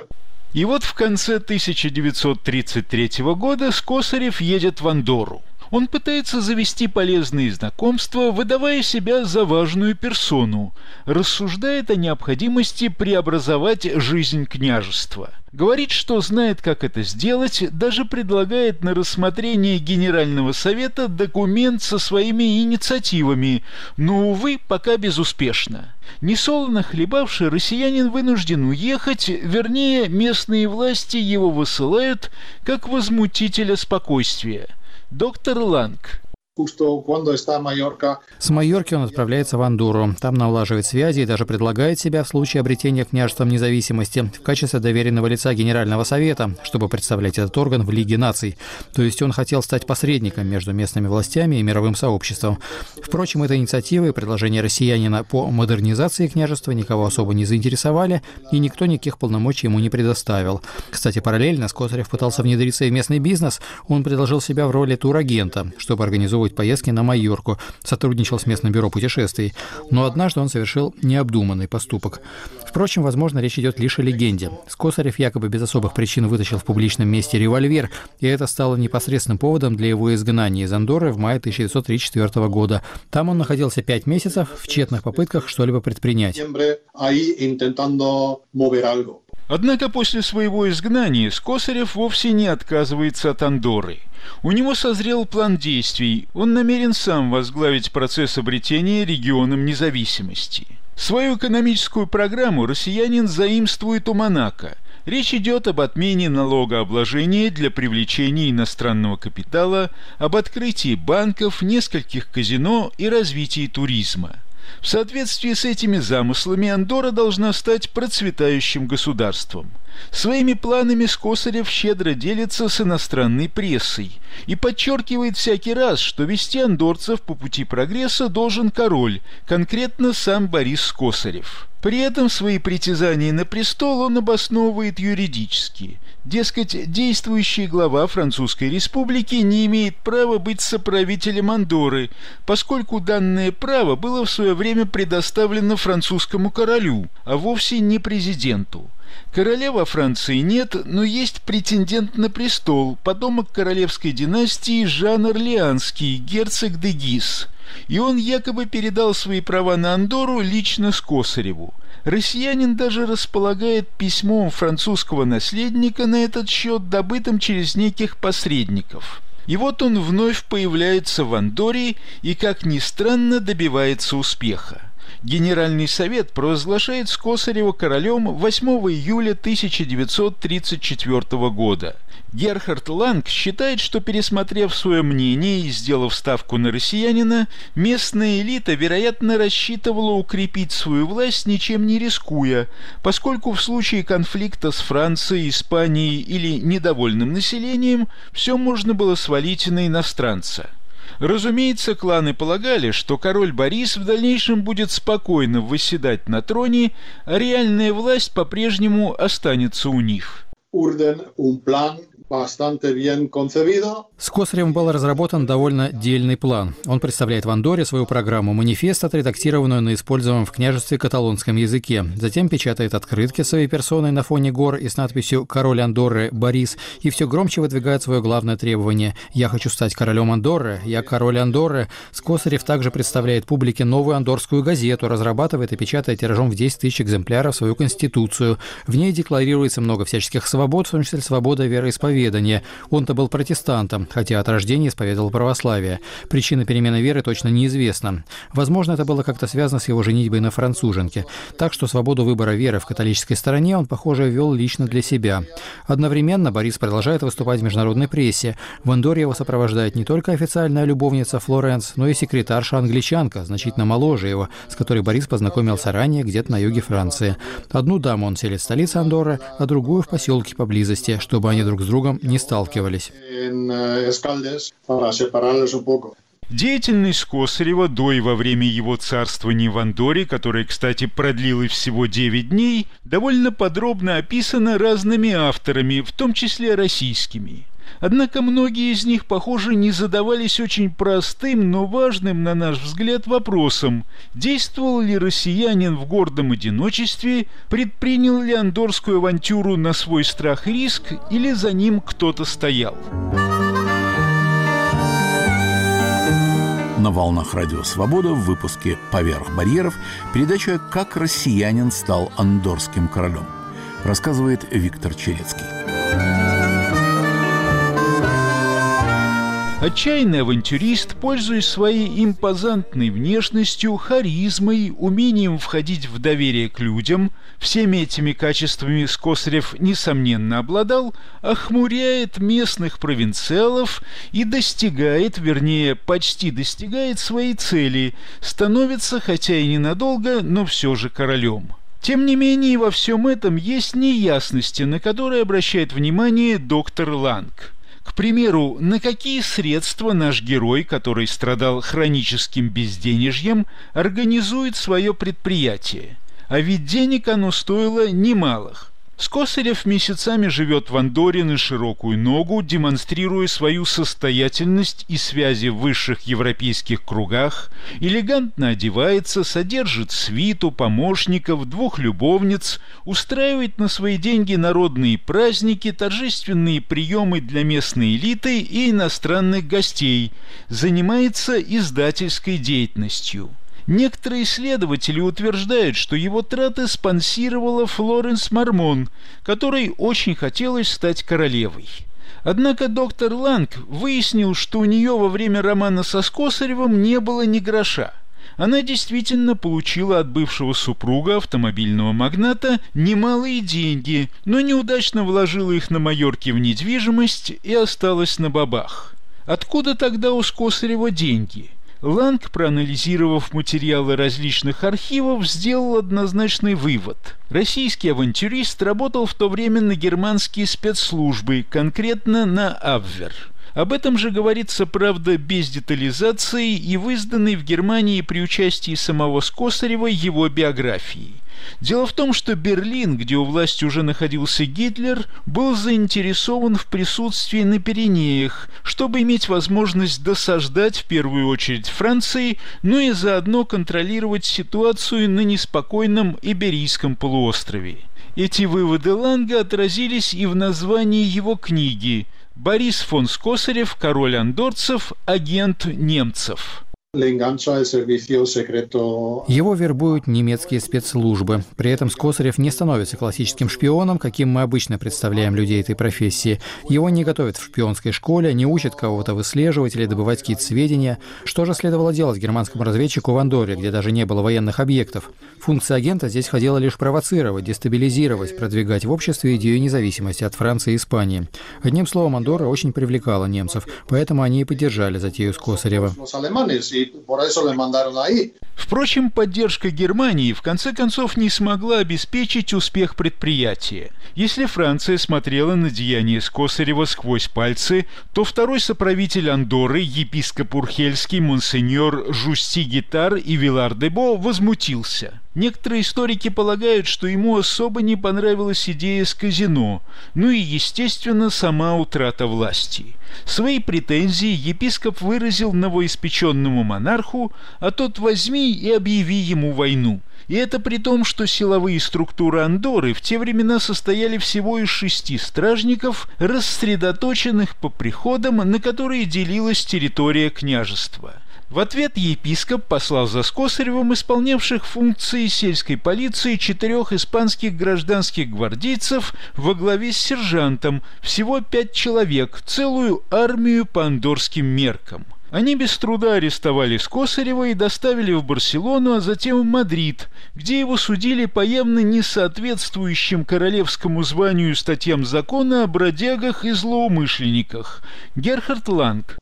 И вот в конце тысяча девятьсот тридцать третьего года Скосарев едет в Андорру. Он пытается завести полезные знакомства, выдавая себя за важную персону, рассуждает о необходимости преобразовать жизнь княжества. Говорит, что знает, как это сделать, даже предлагает на рассмотрение Генерального совета документ со своими инициативами, но, увы, пока безуспешно. Несолоно хлебавший россиянин вынужден уехать, вернее, местные власти его высылают как возмутителя спокойствия. Доктор Ланг. С Майорки он отправляется в Андорру. Там налаживает связи и даже предлагает себя в случае обретения княжеством независимости в качестве доверенного лица Генерального совета, чтобы представлять этот орган в Лиге наций. То есть он хотел стать посредником между местными властями и мировым сообществом. Впрочем, эта инициатива и предложение россиянина по модернизации княжества никого особо не заинтересовали, и никто никаких полномочий ему не предоставил. Кстати, параллельно Скосарев пытался внедриться и в местный бизнес. Он предложил себя в роли турагента, чтобы организовать поездки на Майорку, сотрудничал с местным бюро путешествий. Но однажды он совершил необдуманный поступок. Впрочем, возможно, речь идет лишь о легенде. Скосарев якобы без особых причин вытащил в публичном месте револьвер, и это стало непосредственным поводом для его изгнания из Андорры в мае тысяча девятьсот тридцать четвёртого года. Там он находился пять месяцев в тщетных попытках что-либо предпринять. Однако после своего изгнания Скосарев вовсе не отказывается от Андорры. У него созрел план действий, он намерен сам возглавить процесс обретения регионом независимости. Свою экономическую программу россиянин заимствует у Монако. Речь идет об отмене налогообложения для привлечения иностранного капитала, об открытии банков, нескольких казино и развитии туризма. В соответствии с этими замыслами Андорра должна стать процветающим государством. Своими планами Скосарев щедро делится с иностранной прессой и подчеркивает всякий раз, что вести андорцев по пути прогресса должен король, конкретно сам Борис Скосарев. При этом свои притязания на престол он обосновывает юридически. Дескать, действующий глава Французской республики не имеет права быть соправителем Андорры, поскольку данное право было в свое время предоставлено французскому королю, а вовсе не президенту. Короля во Франции нет, но есть претендент на престол, потомок королевской династии Жан Орлеанский, герцог де Гиз. И он якобы передал свои права на Андорру лично Скосареву. Россиянин даже располагает письмом французского наследника на этот счет, добытым через неких посредников. И вот он вновь появляется в Андорре и, как ни странно, добивается успеха. Генеральный совет провозглашает Скосарева королем восьмого июля тысяча девятьсот тридцать четвёртого года. Герхард Ланг считает, что, пересмотрев свое мнение и сделав ставку на россиянина, местная элита, вероятно, рассчитывала укрепить свою власть, ничем не рискуя, поскольку в случае конфликта с Францией, Испанией или недовольным населением все можно было свалить на иностранца. Разумеется, кланы полагали, что король Борис в дальнейшем будет спокойно восседать на троне, а реальная власть по-прежнему останется у них. С Косаревым был разработан довольно дельный план. Он представляет в Андорре свою программу «Манифест», отредактированную на используемом в княжестве каталонском языке. Затем печатает открытки своей персоной на фоне гор и с надписью «Король Андорры Борис», и все громче выдвигает свое главное требование: «Я хочу стать королем Андорры, я король Андорры». Скосарев также представляет публике новую андоррскую газету, разрабатывает и печатает тиражом в десять тысяч экземпляров свою конституцию. В ней декларируется много всяческих свобод, в том числе свобода вероисповедания. Он-то был протестантом, хотя от рождения исповедовал православие. Причина перемены веры точно неизвестна. Возможно, это было как-то связано с его женитьбой на француженке. Так что свободу выбора веры в католической стороне он, похоже, ввел лично для себя. Одновременно Борис продолжает выступать в международной прессе. В Андорре его сопровождает не только официальная любовница Флоренс, но и секретарша-англичанка, значительно моложе его, с которой Борис познакомился ранее где-то на юге Франции. Одну даму он селит в столице Андорры, а другую в поселке поблизости, чтобы они друг с другом не сталкивались. Деятельность Скосарева до и во время его царствования в Андорре, которое, кстати, продлилось всего девять дней, довольно подробно описана разными авторами, в том числе российскими. Однако многие из них, похоже, не задавались очень простым, но важным, на наш взгляд, вопросом: действовал ли россиянин в гордом одиночестве, предпринял ли андоррскую авантюру на свой страх и риск, или за ним кто-то стоял. На волнах Радио Свобода в выпуске «Поверх барьеров» передача «Как россиянин стал андоррским королем». Рассказывает Виктор Черецкий. Отчаянный авантюрист, пользуясь своей импозантной внешностью, харизмой, умением входить в доверие к людям, всеми этими качествами Скосарев, несомненно, обладал, охмуряет местных провинциалов и достигает, вернее, почти достигает своей цели, становится, хотя и ненадолго, но все же королем. Тем не менее, во всем этом есть неясности, на которые обращает внимание доктор Ланг. К примеру, на какие средства наш герой, который страдал хроническим безденежьем, организует свое предприятие? А ведь денег оно стоило немалых. Скосарев месяцами живет в Андорре на широкую ногу, демонстрируя свою состоятельность и связи в высших европейских кругах, элегантно одевается, содержит свиту, помощников, двух любовниц, устраивает на свои деньги народные праздники, торжественные приемы для местной элиты и иностранных гостей, занимается издательской деятельностью. Некоторые исследователи утверждают, что его траты спонсировала Флоренс Мормон, которой очень хотелось стать королевой. Однако доктор Ланг выяснил, что у нее во время романа со Скосаревым не было ни гроша. Она действительно получила от бывшего супруга, автомобильного магната, немалые деньги, но неудачно вложила их на Майорке в недвижимость и осталась на бабах. Откуда тогда у Скосарева деньги? Ланг, проанализировав материалы различных архивов, сделал однозначный вывод. Российский авантюрист работал в то время на германские спецслужбы, конкретно на Абвер. Об этом же говорится, правда, без детализации и в изданной в Германии при участии самого Скосарева его биографии. Дело в том, что Берлин, где у власти уже находился Гитлер, был заинтересован в присутствии на Пиренеях, чтобы иметь возможность досаждать в первую очередь Франции, но и заодно контролировать ситуацию на неспокойном Иберийском полуострове. Эти выводы Ланга отразились и в названии его книги «Борис фон Скосарев, король андорцев, агент немцев». Его вербуют немецкие спецслужбы. При этом Скосарев не становится классическим шпионом, каким мы обычно представляем людей этой профессии. Его не готовят в шпионской школе, не учат кого-то выслеживать или добывать какие-то сведения. Что же следовало делать германскому разведчику в Андорре, где даже не было военных объектов? Функция агента здесь ходила лишь провоцировать, дестабилизировать, продвигать в обществе идею независимости от Франции и Испании. Одним словом, Андорра очень привлекала немцев, поэтому они и поддержали затею Скосарева. Впрочем, поддержка Германии в конце концов не смогла обеспечить успех предприятия. Если Франция смотрела на деяния Скосарева сквозь пальцы, то второй соправитель Андорры, епископ Урхельский, монсеньор Жусти Гитар и Вилар де Бо, возмутился. Некоторые историки полагают, что ему особо не понравилась идея с казино, ну и, естественно, сама утрата власти. Свои претензии епископ выразил новоиспеченному монарху, а тот возьми и объяви ему войну. И это при том, что силовые структуры Андорры в те времена состояли всего из шести стражников, рассредоточенных по приходам, на которые делилась территория княжества. В ответ епископ послал за Скосаревым исполнявших функции сельской полиции четырех испанских гражданских гвардейцев во главе с сержантом, всего пять человек, целую армию по андоррским меркам. Они без труда арестовали Скосарева и доставили в Барселону, а затем в Мадрид, где его судили по явно несоответствующим королевскому званию статьям закона о бродягах и злоумышленниках. Герхард Ланг.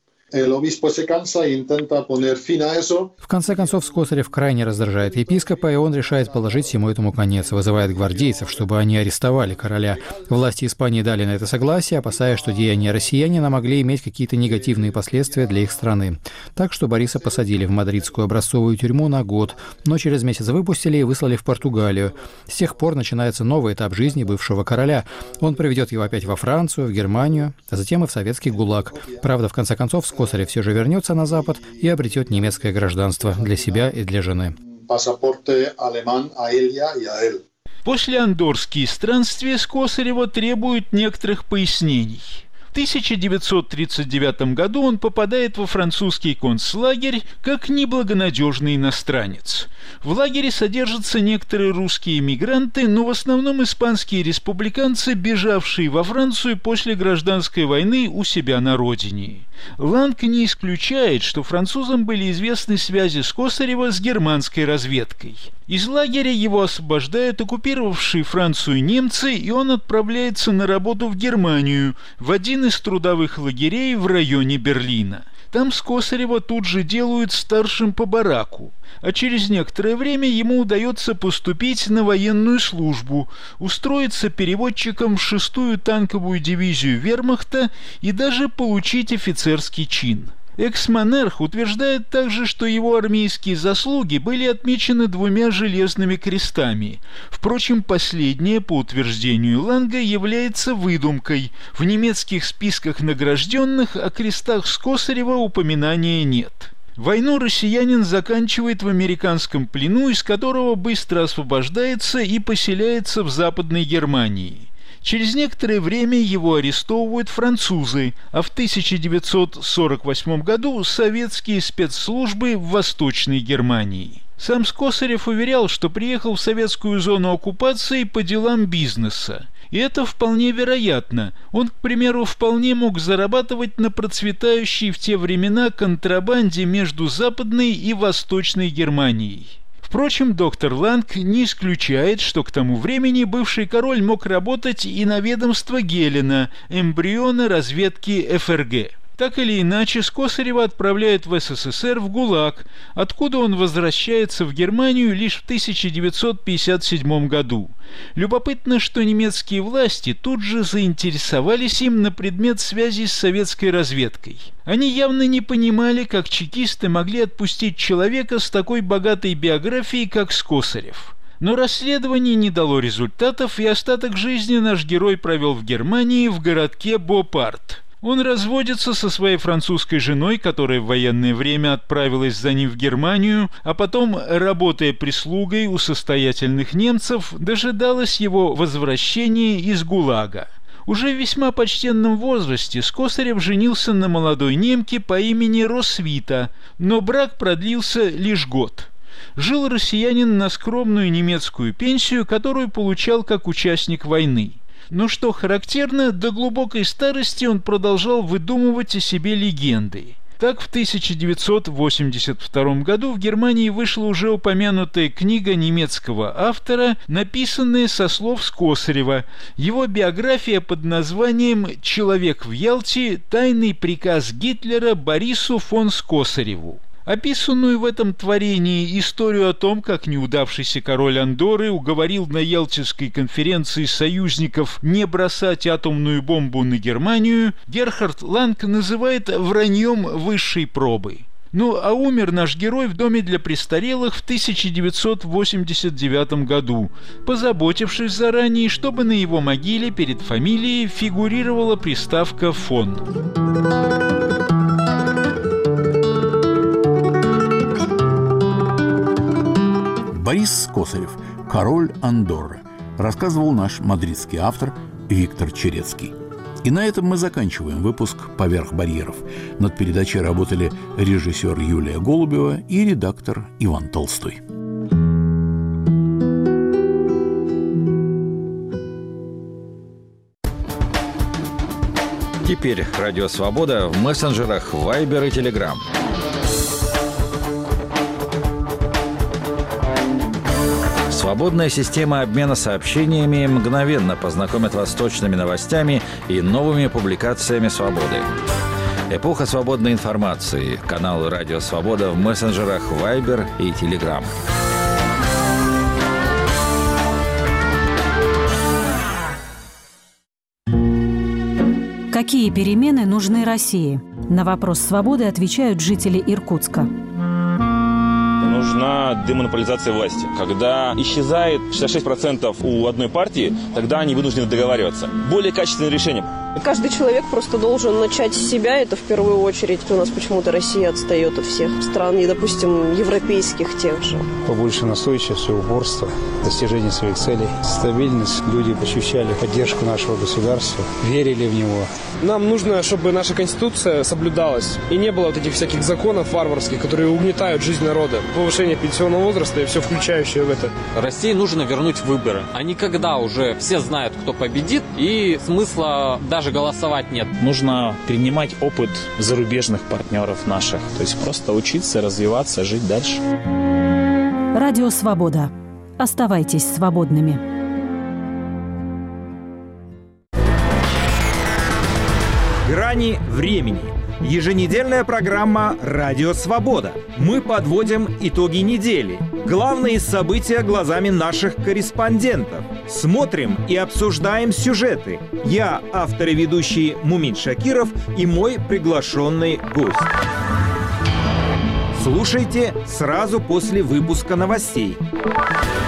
В конце концов, Скосарев крайне раздражает епископа, и он решает положить ему этому конец, вызывает гвардейцев, чтобы они арестовали короля. Власти Испании дали на это согласие, опасаясь, что деяния россиянина могли иметь какие-то негативные последствия для их страны. Так что Бориса посадили в мадридскую образцовую тюрьму на год, но через месяц выпустили и выслали в Португалию. С тех пор начинается новый этап жизни бывшего короля. Он приведет его опять во Францию, в Германию, а затем и в советский ГУЛАГ. Правда, в конце концов, Скосарев все же вернется на Запад и обретет немецкое гражданство для себя и для жены. После андоррские странствия Скосарева требуют некоторых пояснений. В тысяча девятьсот тридцать девятом году он попадает во французский концлагерь как неблагонадежный иностранец. В лагере содержатся некоторые русские эмигранты, но в основном испанские республиканцы, бежавшие во Францию после гражданской войны у себя на родине. Ланг не исключает, что французам были известны связи Скосарева с германской разведкой. Из лагеря его освобождают оккупировавшие Францию немцы, и он отправляется на работу в Германию, в один из трудовых лагерей в районе Берлина. Там Скосарева тут же делают старшим по бараку, а через некоторое время ему удается поступить на военную службу, устроиться переводчиком в шестую танковую дивизию вермахта и даже получить офицерский чин. Экс-монарх утверждает также, что его армейские заслуги были отмечены двумя железными крестами. Впрочем, последнее, по утверждению Ланга, является выдумкой. В немецких списках награжденных о крестах Скосарева упоминания нет. Войну россиянин заканчивает в американском плену, из которого быстро освобождается и поселяется в Западной Германии. Через некоторое время его арестовывают французы, а в тысяча девятьсот сорок восьмом году советские спецслужбы в Восточной Германии. Сам Скосарев уверял, что приехал в советскую зону оккупации по делам бизнеса. И это вполне вероятно. Он, к примеру, вполне мог зарабатывать на процветающей в те времена контрабанде между Западной и Восточной Германией. Впрочем, доктор Ланг не исключает, что к тому времени бывший король мог работать и на ведомство Гелена, эмбриона разведки эф эр гэ. Так или иначе, Скосарева отправляют в эс эс эс эр в ГУЛАГ, откуда он возвращается в Германию лишь в тысяча девятьсот пятьдесят седьмом году. Любопытно, что немецкие власти тут же заинтересовались им на предмет связи с советской разведкой. Они явно не понимали, как чекисты могли отпустить человека с такой богатой биографией, как Скосарев. Но расследование не дало результатов, и остаток жизни наш герой провел в Германии, в городке Бопарт. Он разводится со своей французской женой, которая в военное время отправилась за ним в Германию, а потом, работая прислугой у состоятельных немцев, дожидалась его возвращения из ГУЛАГа. Уже в весьма почтенном возрасте Скосарев женился на молодой немке по имени Росвита, но брак продлился лишь год. Жил россиянин на скромную немецкую пенсию, которую получал как участник войны. Но что характерно, до глубокой старости он продолжал выдумывать о себе легенды. Так, в тысяча девятьсот восемьдесят втором году в Германии вышла уже упомянутая книга немецкого автора, написанная со слов Скосарева. Его биография под названием «Человек в Ялте. Тайный приказ Гитлера Борису фон Скосареву». Описанную в этом творении историю о том, как неудавшийся король Андорры уговорил на Ялтинской конференции союзников не бросать атомную бомбу на Германию, Герхард Ланг называет враньем высшей пробы. Ну а умер наш герой в доме для престарелых в тысяча девятьсот восемьдесят девятом году, позаботившись заранее, чтобы на его могиле перед фамилией фигурировала приставка «фон». Борис Скосарев, король Андорры, рассказывал наш мадридский автор Виктор Черецкий. И на этом мы заканчиваем выпуск «Поверх барьеров». Над передачей работали режиссер Юлия Голубева и редактор Иван Толстой. Теперь Радио Свобода в мессенджерах Viber и Telegram. Свободная система обмена сообщениями мгновенно познакомит вас с точными новостями и новыми публикациями «Свободы». Эпоха свободной информации. Канал «Радио Свобода» в мессенджерах Viber и Telegram. Какие перемены нужны России? На вопрос «Свободы» отвечают жители Иркутска. нужна демонополизация власти. Когда исчезает шестьдесят шесть процентов у одной партии, тогда они вынуждены договариваться. Более качественное решение. Каждый человек просто должен начать с себя, это в первую очередь. У нас почему-то Россия отстает от всех стран, и, допустим, европейских тех же. Побольше настойчивости, упорства, достижения своих целей, стабильность. Люди ощущали поддержку нашего государства, верили в него. Нам нужно, чтобы наша Конституция соблюдалась, и не было вот этих всяких законов варварских, которые угнетают жизнь народа. Повышение пенсионного возраста и все включающее в это. России нужно вернуть выборы. А не когда уже все знают, кто победит, и смысла даже голосовать нет. Нужно перенимать опыт зарубежных партнеров наших. То есть просто учиться, развиваться, жить дальше. Радио «Свобода». Оставайтесь свободными. Грани времени. Еженедельная программа «Радио Свобода». Мы подводим итоги недели. Главные события глазами наших корреспондентов. Смотрим и обсуждаем сюжеты. Я, автор и ведущий Мумин Шакиров, и мой приглашенный гость. Слушайте сразу после выпуска новостей.